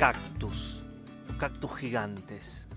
cactus gigantes.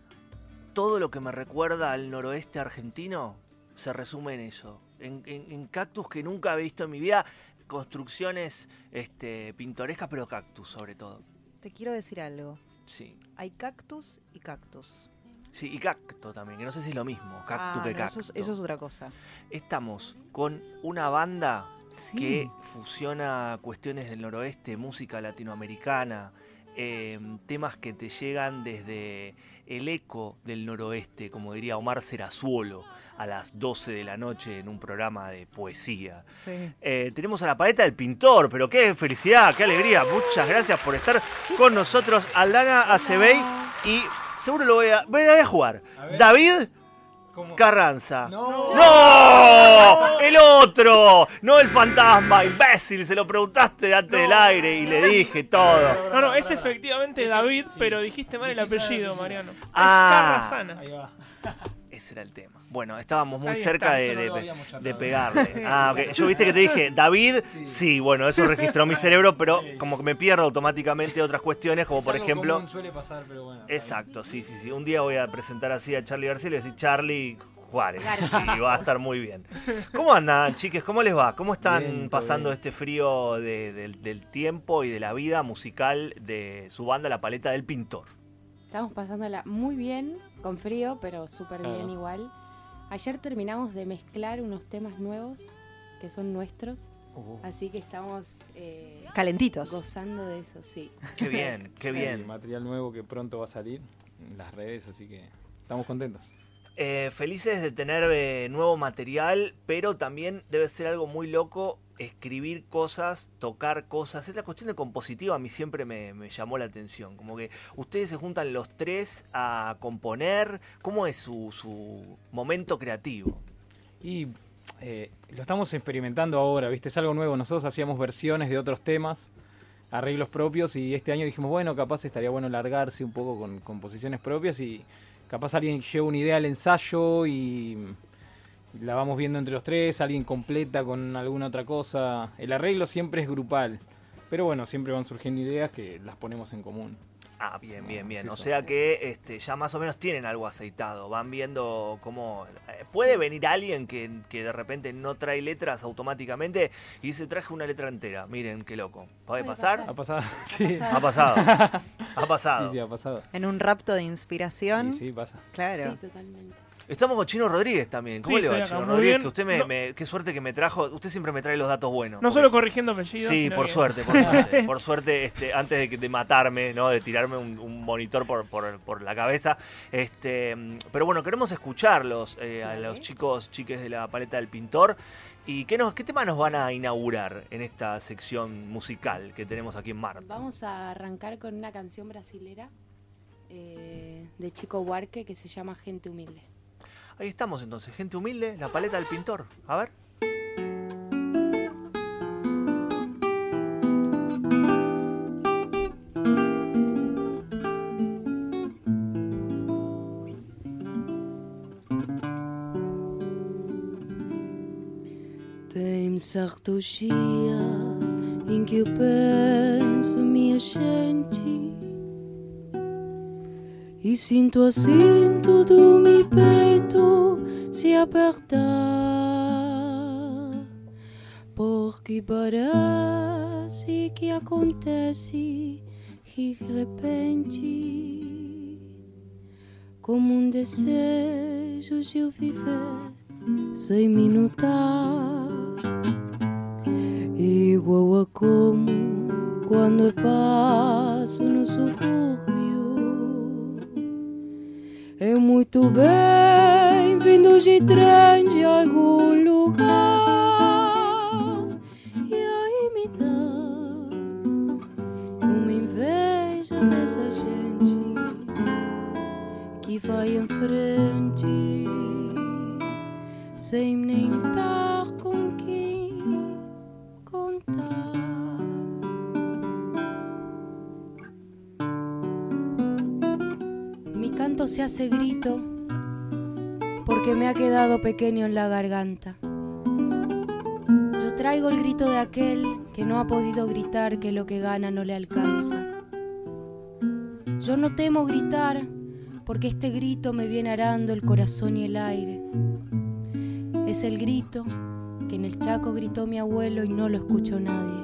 Todo lo que me recuerda al noroeste argentino se resume en eso, en cactus que nunca he visto en mi vida, construcciones pintorescas, pero cactus sobre todo. Te quiero decir algo. Sí. Hay cactus y cactus. Sí, y cacto también, que no sé si es lo mismo, cactus que no, cacto. eso es otra cosa. Estamos con una banda Sí. que fusiona cuestiones del noroeste, música latinoamericana, temas que te llegan desde el eco del noroeste, como diría Omar Serazuolo, a las 12 de la noche en un programa de poesía. Sí. Tenemos a la paleta del pintor, pero qué felicidad, qué alegría. Muchas gracias por estar con nosotros, Aldana Acebey, y seguro lo voy a jugar. David ¿Cómo? Carranza. ¡No! ¡No! ¡El otro! No el fantasma, imbécil. Se lo preguntaste antes del aire y le dije todo. No, es efectivamente Ese, David, sí. pero dijiste mal el Dijiste mal el apellido, apellido. Mariano. Ah. Es Carrasana. Ahí va. Ese era el tema. Bueno, estábamos muy Ahí cerca está, eso no lo de habíamos charlado. de pegarle. Ah, ok. Yo viste que te dije, David, sí, bueno, eso registró mi cerebro, pero como que me pierdo automáticamente otras cuestiones, como Es por algo ejemplo... común, suele pasar, pero bueno. Exacto, sí. Un día voy a presentar así a Charly García y le voy a decir Charly Juárez. Y va a estar muy bien. ¿Cómo andan, chiques? ¿Cómo les va? ¿Cómo están Bien, todo pasando bien. este frío del tiempo y de la vida musical de su banda La Paleta del Pintor? Estamos pasándola muy bien, con frío, pero súper bien Claro. igual. Ayer terminamos de mezclar unos temas nuevos que son nuestros, así que estamos Calentitos. gozando de eso, sí. Qué bien, qué Sí, bien. material nuevo que pronto va a salir en las redes, así que estamos contentos. Felices de tener nuevo material, pero también debe ser algo muy loco escribir cosas, tocar cosas. Esa cuestión de compositiva a mí siempre me llamó la atención. Como que ustedes se juntan los tres a componer. ¿Cómo es su momento creativo? Y lo estamos experimentando ahora, ¿viste? Es algo nuevo. Nosotros hacíamos versiones de otros temas, arreglos propios, y este año dijimos, bueno, capaz estaría bueno largarse un poco con composiciones propias y capaz alguien lleva una idea al ensayo y la vamos viendo entre los tres, alguien completa con alguna otra cosa. El arreglo siempre es grupal, pero bueno, siempre van surgiendo ideas que las ponemos en común. Ah, bien. Sí, O sí. sea que ya más o menos tienen algo aceitado. Van viendo cómo... puede venir alguien que de repente no trae letras automáticamente y dice, traje una letra entera. Miren, qué loco. ¿Puede Puede pasar? ¿Ha pasado? Sí. Ha pasado. Ha pasado. Sí, ha pasado. En un rapto de inspiración. Sí, pasa. Claro. Sí, totalmente. Estamos con Chino Rodríguez también. ¿Cómo Sí, le va, estoy acá, Chino muy Rodríguez? bien. Que usted qué suerte que me trajo. Usted siempre me trae los datos buenos. No porque- solo corrigiendo apellidos. Sí, sino por que- suerte. Por suerte, antes de matarme, ¿no? De tirarme un monitor por la cabeza. Pero bueno, queremos escucharlos a los chiques de La Paleta del Pintor. ¿Y qué tema nos van a inaugurar en esta sección musical que tenemos aquí en Marte? Vamos a arrancar con una canción brasilera de Chico Buarque que se llama Gente Humilde. Ahí estamos entonces, gente humilde, La Paleta del Pintor. A ver. Tem certos dias em que eu penso, minha gente, e sinto assim todo meu peito se apertar, porque parece que acontece de repente, como desejo de eu viver sem me notar, igual a como quando eu passo no subúrbio. É muito bem-vindo de trem de algum lugar, e aí me dá uma inveja dessa gente que vai em frente sem nem dar com quem contar. Mi canto se hace grito porque me ha quedado pequeño en la garganta. Yo traigo el grito de aquel que no ha podido gritar que lo que gana no le alcanza. Yo no temo gritar, porque este grito me viene arando el corazón y el aire. Es el grito que en el Chaco gritó mi abuelo y no lo escuchó nadie.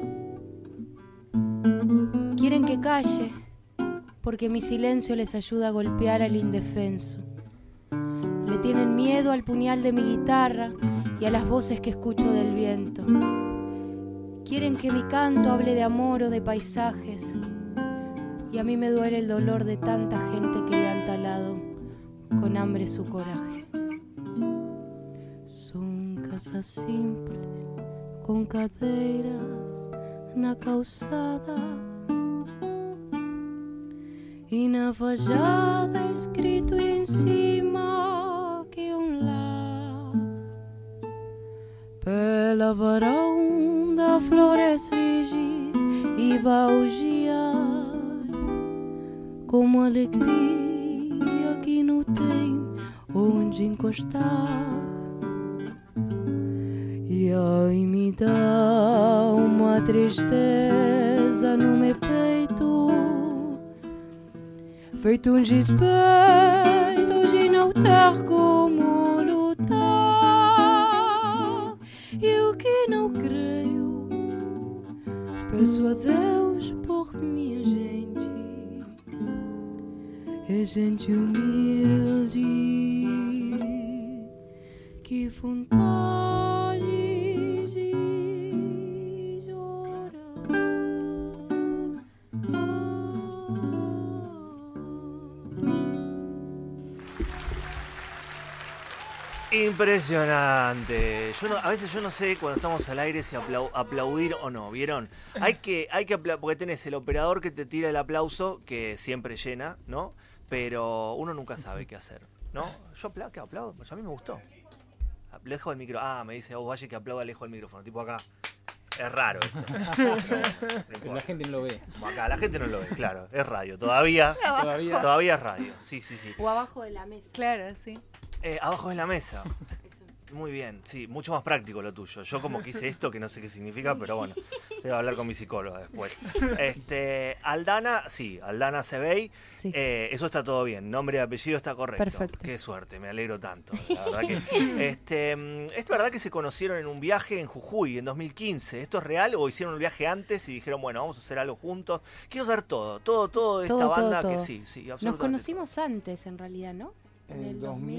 Quieren que calle, porque mi silencio les ayuda a golpear al indefenso. Le tienen miedo al puñal de mi guitarra y a las voces que escucho del viento. Quieren que mi canto hable de amor o de paisajes, y a mí me duele el dolor de tanta gente que le han talado con hambre su coraje. Son casas simples, con cadeiras na calçada, e na fachada escrito em cima que lar. Pela varanda flores rigis e baugiar, como alegria que não tem onde encostar. E ai me dá uma tristeza no meu peito, feito despeito de não ter como lutar. Eu que não creio, peço a Deus por minha gente. É gente humilde, que vontade de chorar. Impresionante. A veces yo no sé cuando estamos al aire si aplaudir o no, ¿vieron? Hay que porque tenés el operador que te tira el aplauso, que siempre llena, ¿no? Pero uno nunca sabe qué hacer, ¿no? Yo aplaudo, pues a mí me gustó. Lejos del micro. Me dice vos Valle que aplauda lejos del micrófono, tipo acá. Es raro esto. Pero la gente no lo ve. Como acá, la gente no lo ve, claro. Es radio. Todavía es radio. Sí. O abajo de la mesa. Claro, sí. Abajo de la mesa. Muy bien, sí, mucho más práctico lo tuyo. Yo como que hice esto, que no sé qué significa, pero bueno, voy a hablar con mi psicóloga después. Aldana Sebey, Sí. eso está todo bien, nombre y apellido está correcto. Perfecto. Qué suerte, me alegro tanto. La verdad que, ¿es verdad que se conocieron en un viaje en Jujuy en 2015? ¿Esto es real o hicieron un viaje antes y dijeron, bueno, vamos a hacer algo juntos? Quiero saber todo de esta banda que sí, absolutamente. Nos conocimos antes, en realidad, ¿no? En el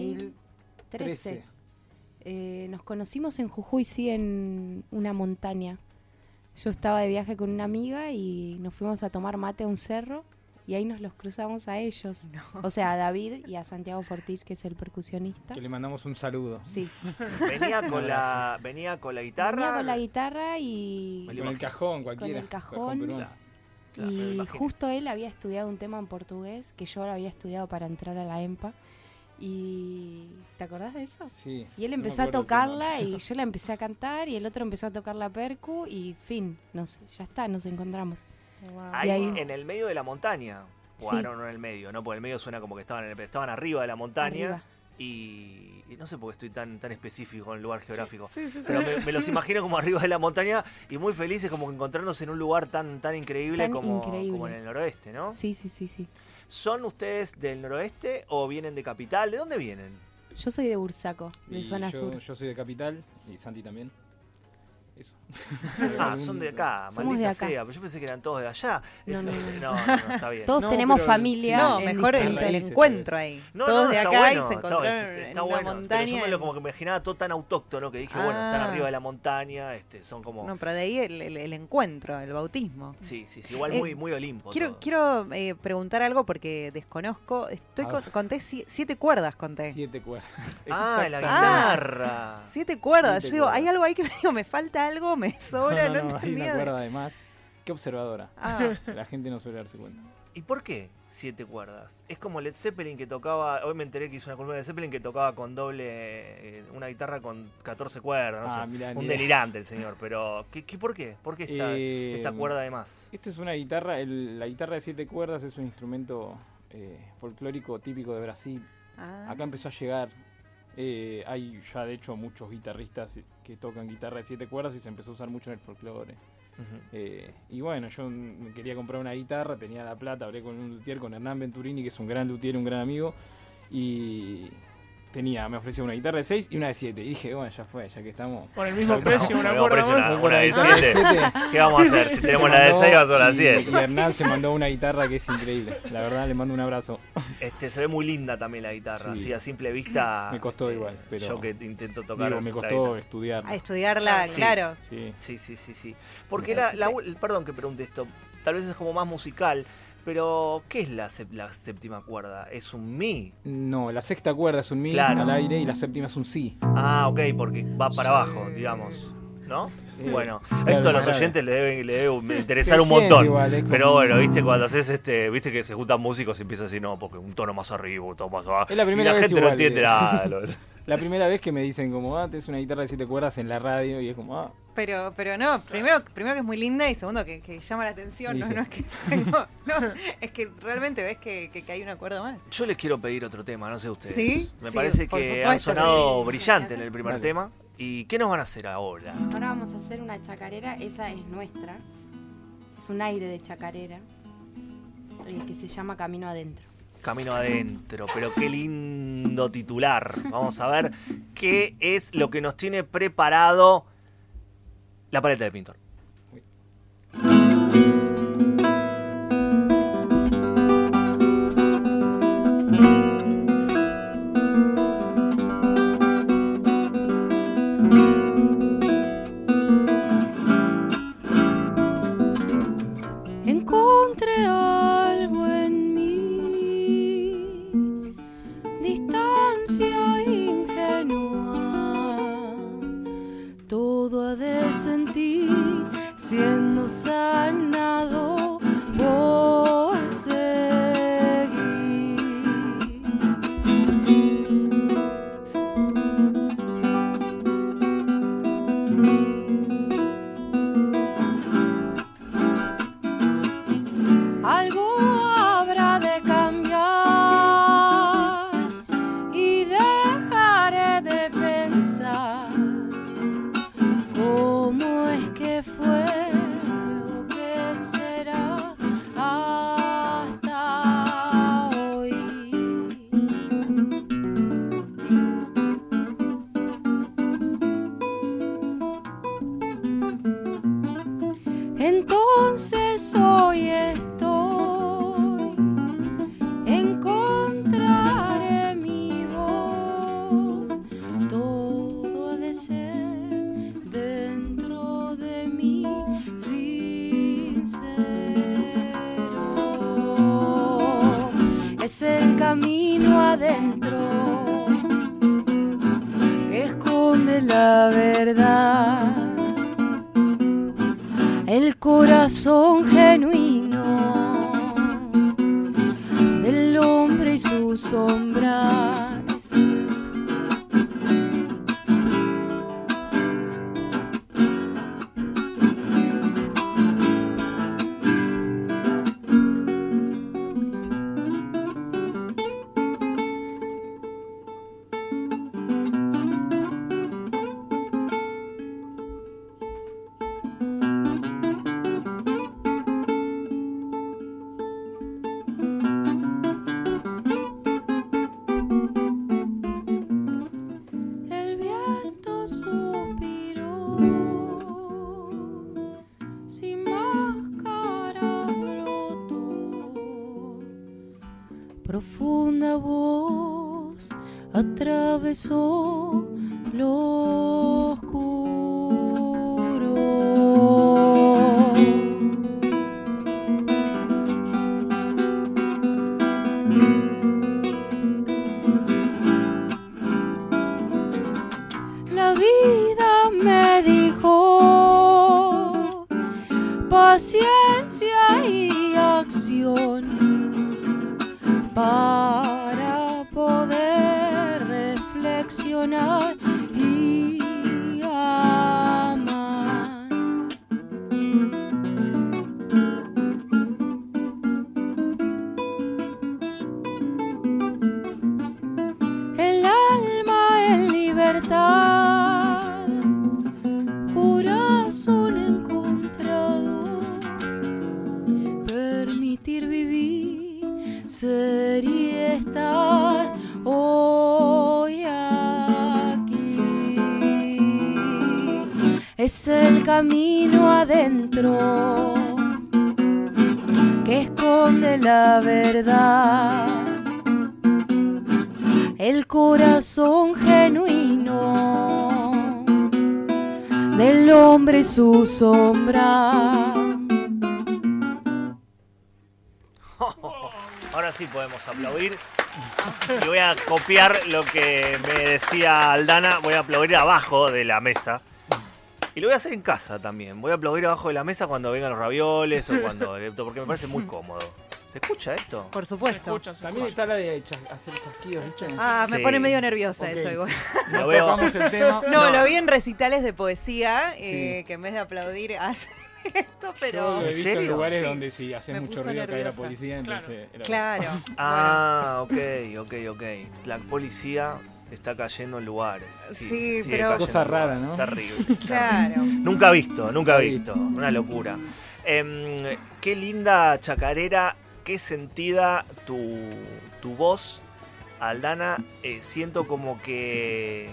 2013. Nos conocimos en Jujuy, sí, en una montaña. Yo estaba de viaje con una amiga y nos fuimos a tomar mate a un cerro y ahí nos los cruzamos a ellos. No. O sea, a David y a Santiago Fortich, que es el percusionista. Que le mandamos un saludo. Sí. Venía con la guitarra. Venía con la guitarra y Con el cajón, cualquiera. Con el cajón. peruano. Claro, me y imagino. justo él había estudiado un tema en portugués que yo lo había estudiado para entrar a la EMPA. Y ¿te acordás de eso? Sí. Y él no me empezó a acuerdo el tocarla tema. y yo la empecé a cantar y el otro empezó a tocar la percu y fin, ya está, nos encontramos. Ahí, Y ahí- en el medio de la montaña. O Sí. no en el medio, ¿no? Porque el medio suena como que estaban arriba de la montaña. Arriba. Y no sé por qué estoy tan específico con el lugar geográfico. Sí, sí, sí. Pero me los imagino como arriba de la montaña y muy felices como encontrándose en un lugar tan increíble, Tan como increíble. en el noroeste, ¿no? Sí. ¿Son ustedes del noroeste o vienen de capital? ¿De dónde vienen? Yo soy de Bursaco, de Y zona sur. Yo soy de Capital y Santi también. Eso. Son de acá, Somos maldita de acá. sea. Pero yo pensé que eran todos de allá. No, no, no, está bien. Todos No, tenemos pero- familia. No, en mejor el distintos- raíces, encuentro ahí. No, Todos no, de está acá bueno, y se encontraron está en una bueno, montaña. Pero yo me lo como que me imaginaba todo tan autóctono que dije, bueno, están Ah. arriba de la montaña, son como... No, pero de ahí el encuentro, el bautismo. Sí, igual Eh, muy Olimpo. todo. Quiero preguntar algo porque desconozco. A ver. Conté 7 cuerdas, conté. 7 cuerdas. La Exactamente. guitarra. 7 cuerdas. 7 Yo digo, cuerdas. hay algo ahí que me digo, me falta algo, me sobra, no, hay entendía. una cuerda además. Qué observadora. Ah, La gente no suele darse cuenta. ¿Y por qué 7 cuerdas? Es como Led Zeppelin que tocaba, hoy me enteré que hizo una columna de Led Zeppelin que tocaba con doble, una guitarra con 14 cuerdas, no sé. Mirá, Un ni idea. delirante el señor, pero ¿por qué? ¿Por qué esta cuerda de más? Esta es una guitarra, la guitarra de 7 cuerdas es un instrumento folclórico típico de Brasil. ah. Acá empezó a llegar. Hay ya de hecho muchos guitarristas que tocan guitarra de 7 cuerdas y se empezó a usar mucho en el folclore. Ujú. Y bueno, yo me quería comprar una guitarra, tenía la plata, hablé con un luthier, con Hernán Venturini, que es un gran luthier, un gran amigo, y me ofreció una guitarra de 6 y una de 7. Y dije, bueno, ya fue, ya que estamos. Por el mismo Ya precio, una Bueno, cuerda precio, más. una de Una de 7. siete. ¿Qué vamos a hacer? Si tenemos la de 6, va a ser la de 7. Y Hernán se mandó una guitarra que es increíble. La verdad, le mando un abrazo. Se ve muy linda también la guitarra, Sí. así a simple vista. Me costó igual, pero yo que intento tocar. Digo, me la costó guitarra. estudiar. A estudiarla, Sí. claro. Sí. Sí. Porque perdón que pregunte esto, tal vez es como más musical, pero ¿qué es la séptima cuerda? ¿Es un mi? No, la sexta cuerda es un mi Claro. al aire y la séptima es un si. Ah, ok, porque va para abajo, digamos, ¿no? Bueno, claro, esto a los claro. oyentes le debe interesar Se un montón. siente igual, es como- Pero bueno, viste, cuando haces viste que se juntan músicos y empiezas así, no, porque un tono más arriba, un tono más abajo. Es la primera y la vez gente no igual, entiende nada. La primera vez que me dicen como, tenés una guitarra de 7 cuerdas en la radio y es como, Pero no, primero que es muy linda y segundo que llama la atención, no, Dice. no es que es que realmente ves que hay una cuerda más. Yo les quiero pedir otro tema, no sé ustedes. ¿Sí? Me Sí, parece por que supuesto han que sonado sí. brillante en el primer Dale. tema. ¿Y qué nos van a hacer ahora? Ahora vamos a hacer una chacarera, esa es nuestra. Es un aire de chacarera que se llama Camino Adentro. Camino adentro, pero qué lindo titular. Vamos a ver qué es lo que nos tiene preparado la paleta del pintor. Encontré algo en mí, distancia ingenua, todo ha de sentir siendo sanado por seguir. Algo habrá de cambiar y dejaré de pensar cómo es que fue o qué será hasta hoy. Entonces hoy estoy, encontraré mi voz, todo ha de ser dentro de mí sincero. Es el camino adentro que esconde la verdad. El corazón genuino del hombre y sus sombras. El viento suspiró, sin máscara brotó, profunda voz atravesó lo oscuro. La vida me dijo paciencia y acción para poder reflexionar y amar. El alma en libertad, corazón encontrado, es el camino adentro que esconde la verdad, el corazón genuino del hombre y su sombra. Ahora sí podemos aplaudir. Y voy a copiar lo que me decía Aldana. Voy a aplaudir abajo de la mesa. Y lo voy a hacer en casa también. Voy a aplaudir abajo de la mesa cuando vengan los ravioles o cuando... Porque me parece muy cómodo. ¿Se escucha esto? Por supuesto. También está la de hacer chasquidos, ¿viste? Ah, me Sí. pone medio nerviosa Ok. eso igual. Lo veo. Tocamos el tema. No, lo vi en recitales de poesía, Sí. que en vez de aplaudir hacen esto, Yo pero... lo he ¿En visto en serio? lugares Sí. donde si haces Me mucho puso ruido cae la nerviosa. policía, entonces... era- Claro. Ah, ok. La policía está cayendo en lugares. Sí, sigue pero- cayendo Cosa en lugares. rara, ¿no? Terrible. Claro. Nunca visto. Una locura. Qué linda chacarera, qué sentida tu voz, Aldana. Siento como que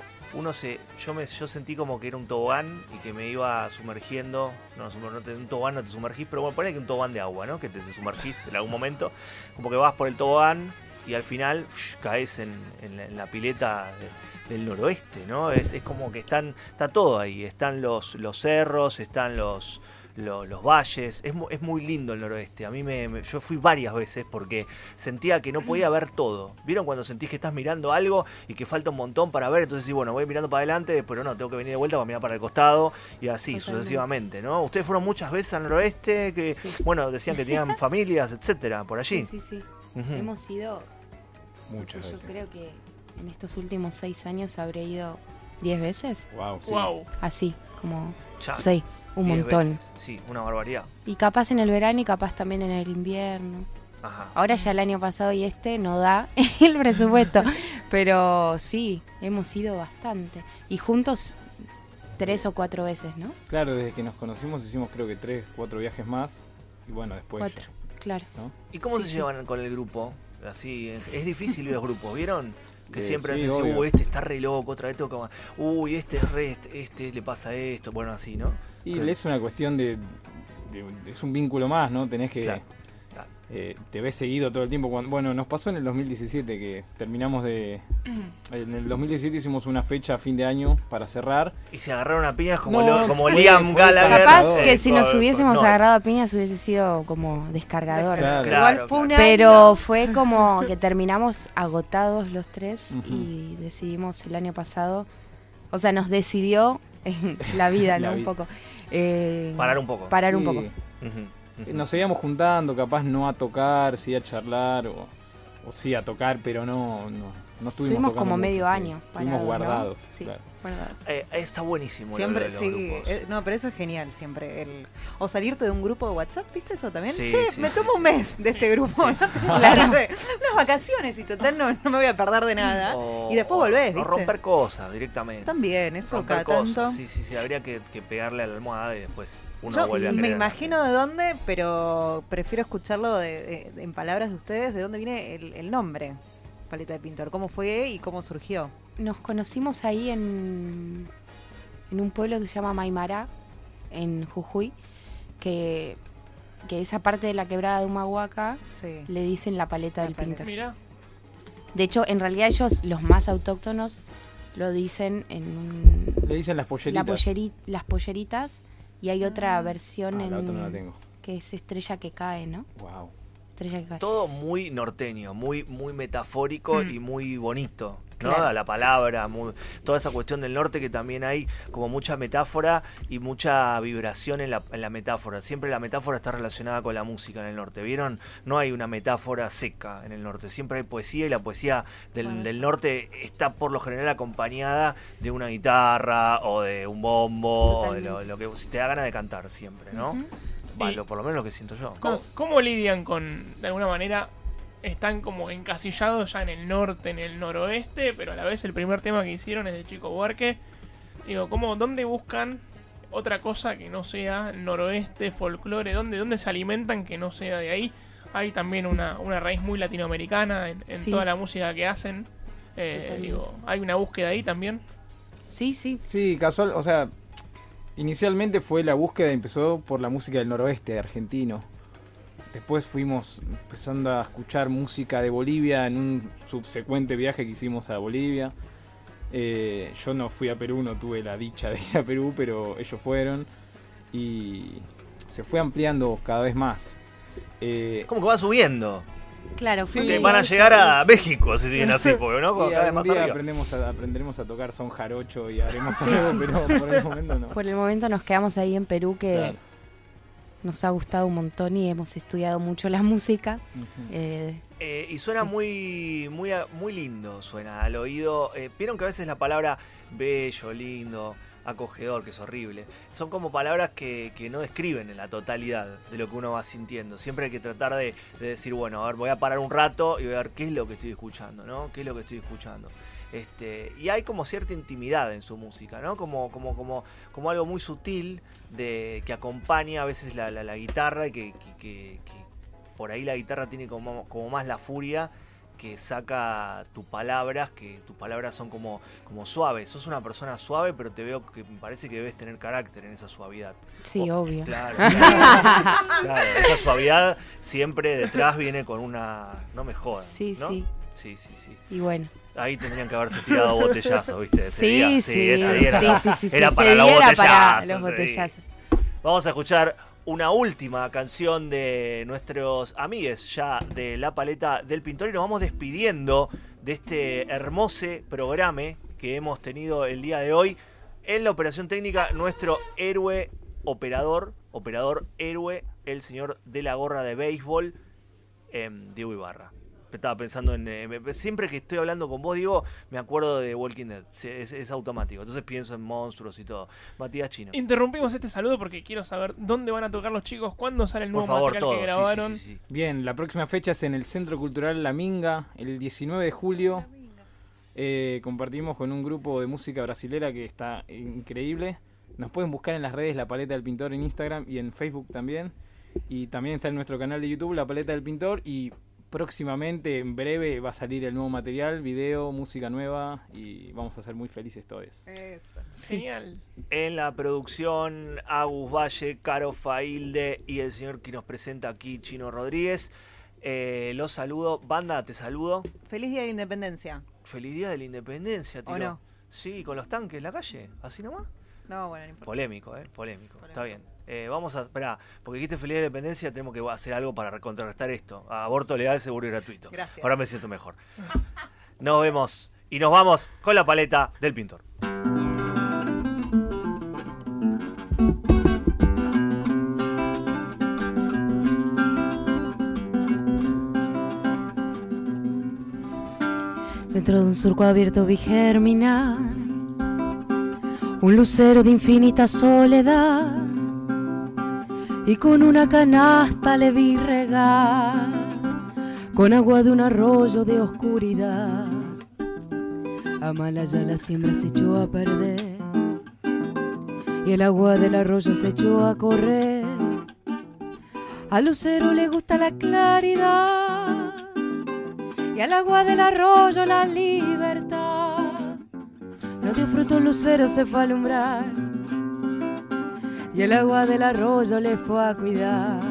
yo sentí como que era un tobogán y que me iba sumergiendo. Un tobogán no te sumergís, pero bueno, ponele que un tobogán de agua, ¿no? Que te sumergís en algún momento. Como que vas por el tobogán y al final caes en la pileta del noroeste, ¿no? Es como que está todo ahí. Están los cerros, están los valles. Es muy lindo el noroeste. A mí yo fui varias veces porque sentía que no podía ver todo. ¿Vieron cuando sentís que estás mirando algo y que falta un montón para ver? Entonces sí, bueno, voy mirando para adelante, pero no, tengo que venir de vuelta para mirar para el costado y así Totalmente. sucesivamente, ¿no? Ustedes fueron muchas veces al noroeste, que Sí. bueno, decían que tenían familias, etcétera, por allí. Sí, sí, sí. Ujú. Hemos ido, Muchas no sé, yo veces. creo que en estos últimos 6 años habré ido 10 veces. Wow, sí. Wow. Así, como Ya, 6, un 10 montón. veces. Sí, una barbaridad. Y capaz en el verano y capaz también en el invierno. Ajá. Ahora ya el año pasado y no da el presupuesto. Pero sí, hemos ido bastante. Y juntos 3 o 4 veces, ¿no? Claro, desde que nos conocimos hicimos creo que 3, 4 viajes más. Y bueno, después... 4, claro. ¿no? ¿Y cómo Sí, se sí. llevan con el grupo? Así, es difícil ir a los grupos, ¿vieron? Que Sí, siempre sí, hacen así, obvio. este está re loco, otra vez tengo que... Uy, este es re, este le pasa esto, bueno, así, ¿no? Y Claro. es una cuestión es un vínculo más, ¿no? Tenés que... Claro, claro. Te ves seguido todo el tiempo. Bueno, nos pasó en el 2017 que terminamos de... En el 2017 hicimos una fecha a fin de año para cerrar. Y se agarraron a piñas como, No, como fue- Liam fue Gallagher. Capaz Capaz que si nos hubiésemos Noel. agarrado a piñas hubiese sido como descargador. Claro. Claro, Igual fue claro. una... Pero fue como que terminamos agotados los tres Ujú. y decidimos el año pasado, o sea, nos decidió la vida, La ¿no? Un vida. poco. Parar un poco. Parar un Sí. poco. Ujú, ujú. Nos seguíamos juntando, capaz no a tocar, sí a charlar o sí a tocar, pero no estuvimos Tuvimos tocando como mucho, medio sí. año Estuvimos parados, ¿no? guardados. Sí, Claro. guardados. Está buenísimo Siempre, lo de los sí. grupos. No, pero eso es genial siempre. O salirte de un grupo de WhatsApp, ¿viste eso también? Sí, Che, sí, me sí, tomo sí. un mes de este grupo. Sí, ¿no? Claro. Unas vacaciones y total no me voy a perder de nada. Y después volvés, O ¿viste? romper cosas directamente. También, eso Romper cada cosas. tanto. Sí, habría que pegarle a la almohada y después uno Yo vuelve a me querer. imagino de dónde, pero prefiero escucharlo en palabras de ustedes, de dónde viene el nombre, Paleta de Pintor. ¿Cómo fue y cómo surgió? Nos conocimos ahí en un pueblo que se llama Maimará, en Jujuy, que esa parte de la quebrada de Humahuaca Sí. le dicen la paleta La del paleta. pintor. Mira, De hecho, en realidad ellos, los más autóctonos, lo dicen en Le dicen las polleritas. las polleritas, y hay otra versión Ah, la otra no la en tengo. que es Estrella que cae, ¿no? Wow. Estrella que cae. Todo muy norteño, muy metafórico y muy bonito, ¿no? Claro. La palabra, toda esa cuestión del norte que también hay como mucha metáfora y mucha vibración en la metáfora. Siempre la metáfora está relacionada con la música en el norte, ¿vieron? No hay una metáfora seca en el norte, siempre hay poesía y la poesía del norte está por lo general acompañada de una guitarra o de un bombo, o de Totalmente. lo que si te da ganas de cantar siempre, ¿no? Ujú. Va, Sí. por lo menos lo que siento yo. ¿cómo lidian con, de alguna manera, están como encasillados ya en el norte, en el noroeste, pero a la vez el primer tema que hicieron es de Chico Buarque? Digo, ¿dónde buscan otra cosa que no sea noroeste, folclore? ¿Dónde se alimentan que no sea de ahí? Hay también una raíz muy latinoamericana en Sí. toda la música que hacen. Totalmente. Hay una búsqueda ahí también. Sí, sí. Sí, casual, o sea, Inicialmente fue la búsqueda, empezó por la música del noroeste argentino. Después fuimos empezando a escuchar música de Bolivia en un subsecuente viaje que hicimos a Bolivia. Yo no fui a Perú, no tuve la dicha de ir a Perú, pero ellos fueron. Y se fue ampliando cada vez más. ¿Cómo que va subiendo? Claro, fue Que van a llegar a México si siguen así, porque no, Y cada vez algún más día arriba. aprenderemos a tocar son jarocho y haremos Sí, algo, sí. pero por el momento no. Por el momento nos quedamos ahí en Perú, que Claro. nos ha gustado un montón y hemos estudiado mucho la música. Ujú. Y suena Sí. muy lindo, suena al oído. Vieron que a veces la palabra bello, lindo, acogedor, que es horrible, son como palabras que no describen en la totalidad de lo que uno va sintiendo. Siempre hay que tratar de decir, bueno, a ver, voy a parar un rato y voy a ver qué es lo que estoy escuchando, ¿no? ¿Qué es lo que estoy escuchando? Y hay como cierta intimidad en su música, ¿no? Como algo muy sutil que acompaña a veces la guitarra y que por ahí la guitarra tiene como más la furia que saca tus palabras, que tus palabras son como suaves. Sos una persona suave, pero te veo que me parece que debes tener carácter en esa suavidad. Sí, obvio. Claro, claro, esa suavidad siempre detrás viene con una... No me jodas, Sí, ¿no? sí. Sí. Y bueno. Ahí tendrían que haberse tirado botellazos, ¿viste? Ese Sí, día. sí. Ese día era, Sí. era para Ese los día era botellazos. para los sí. botellazos. Vamos a escuchar una última canción de nuestros amigues ya de La Paleta del Pintor y nos vamos despidiendo de este hermoso programa que hemos tenido el día de hoy. En la operación técnica, nuestro héroe operador héroe, el señor de la gorra de béisbol, Diego Ibarra. Estaba pensando siempre que estoy hablando con vos, Diego, me acuerdo de Walking Dead. Es automático. Entonces pienso en monstruos y todo. Matías Chino. Interrumpimos este saludo porque quiero saber dónde van a tocar los chicos, cuándo sale el Por nuevo favor, material todo. que grabaron. Sí. Bien, la próxima fecha es en el Centro Cultural La Minga, el 19 de julio. Compartimos con un grupo de música brasilera que está increíble. Nos pueden buscar en las redes La Paleta del Pintor en Instagram y en Facebook también. Y también está en nuestro canal de YouTube La Paleta del Pintor. Y próximamente, en breve, va a salir el nuevo material, video, música nueva. Y vamos a ser muy felices todos. Eso. Genial. En la producción, Agus Valle, Caro Failde y el señor que nos presenta aquí, Chino Rodríguez. Los saludo. Banda, te saludo. Feliz Día de la Independencia. Feliz Día de la Independencia, tío. ¿O no? Sí, con los tanques en la calle, así nomás. No, bueno, no importa. Polémico. Está bien. Vamos a... Esperá, porque dijiste Feliz Día de la Independencia, tenemos que hacer algo para contrarrestar esto. Aborto legal, seguro y gratuito. Gracias. Ahora me siento mejor. Nos vemos y nos vamos con La Paleta del Pintor. Dentro de un surco abierto vi germinar un lucero de infinita soledad, y con una canasta le vi regar con agua de un arroyo de oscuridad. Amalaya la siembra se echó a perder y el agua del arroyo se echó a correr. Al lucero le gusta la claridad y al agua del arroyo la libertad. No dio fruto un lucero, se fue a alumbrar y el agua del arroyo le fue a cuidar.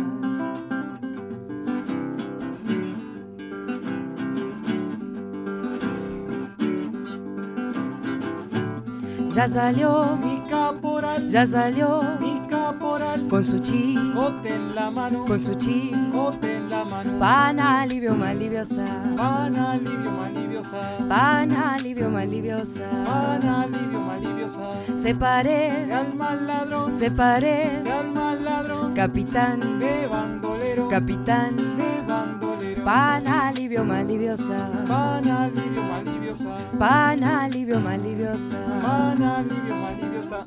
Ya salió, Mi caporal, ya salió, mi caporal, con su cote en la mano, con su cote en la mano. pan alivio, maliviosa, Pan alivio, maliviosa. pan alivio, maliviosa. Pan alivio, maliviosa. Se parece, al mal ladrón, se parece, al mal ladrón, capitán, de bandolero, capitán, de bandolero. pan alivio, maliviosa, Pan alivio, maliviosa. pan alivio, maliviosa. Pan alivio, maliviosa.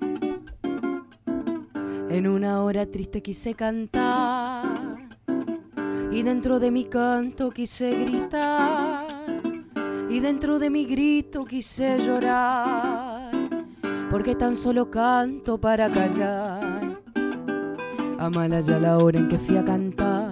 En una hora triste quise cantar y dentro de mi canto quise gritar y dentro de mi grito quise llorar, porque tan solo canto para callar. Amalaya la hora en que fui a cantar,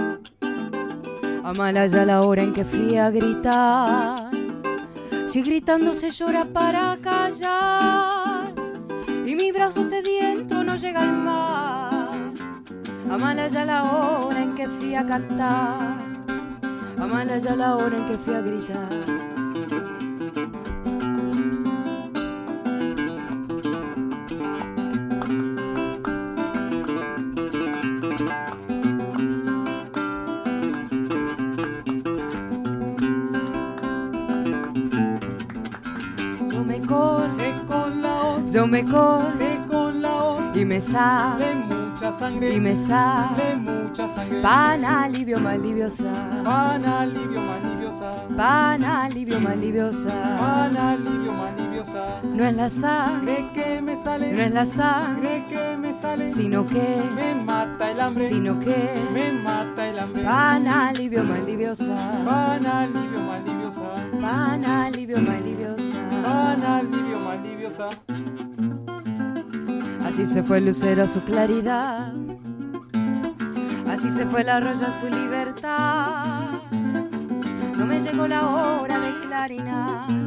amalaya la hora en que fui a gritar. Si gritando se llora para callar y mi brazo sediento no llega al mar. Amala ya la hora en que fui a cantar, amala ya la hora en que fui a gritar. Yo me corre con la hoz y me sale mucha sangre y me sale mucha sangre. Pan alivio, maliviosa. Pan alivio, maliviosa. Pan alivio, maliviosa. Pan alivio, maliviosa. No es la sangre que me sale, no es la sangre que me sale, sino que me mata el hambre, sino que me mata el hambre. Pan alivio, maliviosa. Pan alivio, maliviosa. Pan alivio, maliviosa. Pan alivio, maliviosa. Así se fue el lucero a su claridad, así se fue el arroyo a su libertad. No me llegó la hora de clarinar,